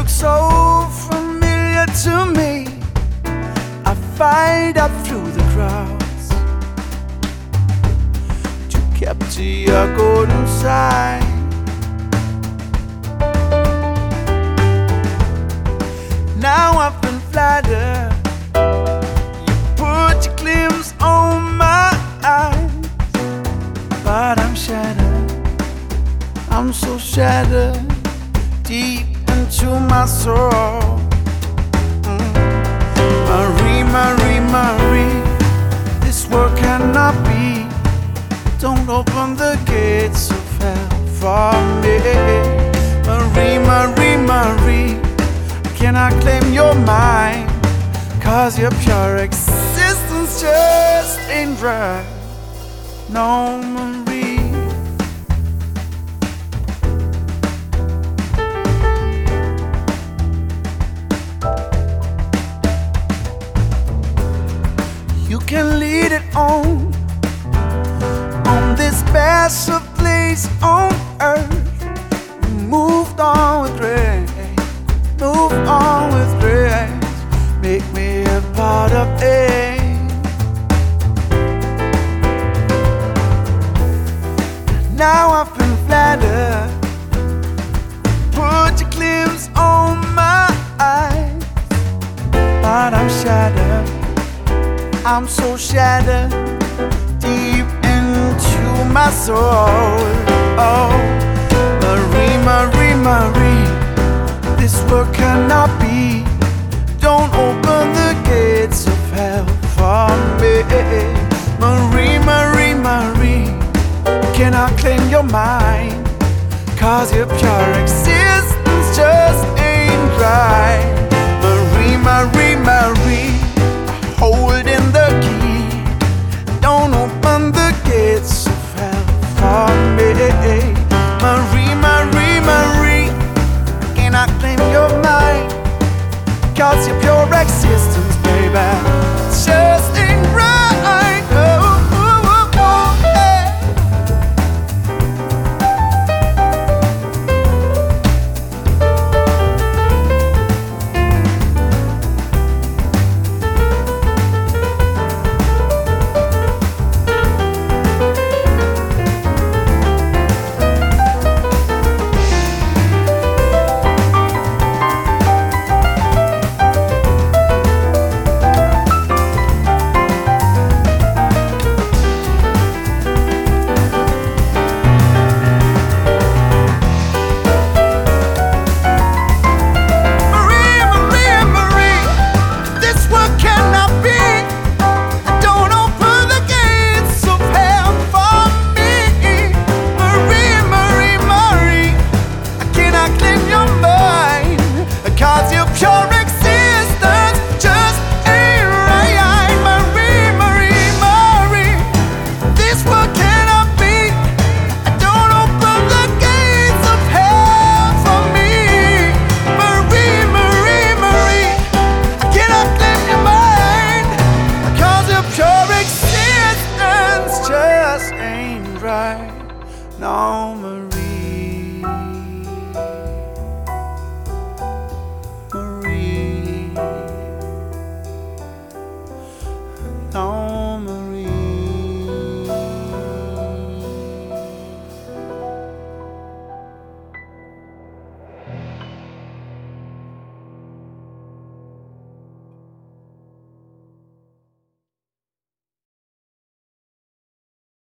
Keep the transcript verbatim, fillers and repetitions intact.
look so familiar to me. I fight up through the crowds to capture your golden side. Now I've been flattered. You put your glimpse on my eyes, but I'm shattered. I'm so shattered deep into my soul. Mm. Marie, Marie, Marie, this world cannot be. Don't open the gates of hell for me. Marie, Marie, Marie, can I claim your mind? Cause your pure existence just ain't right. No, Marie. You can lead it on, on this special place on earth. We moved on with grace, move on with grace. Make me a part of it. Now I've been flattered. Put your glimpse on my eyes, but I'm shattered. I'm so shattered deep into my soul. Oh, Marie, Marie, Marie, this world cannot be. Don't open the gates of hell for me. Marie, Marie, Marie, can I claim your mind? Cause your pure existence just ain't right. Marie, Marie, Marie, holding the key. Don't open the gates of hell for me. Marie, Marie, Marie, can I claim your mind? Cause your pure existence, baby, just ain't right. Oh, oh, oh, oh, yeah. No, Marie, Marie, no, Marie.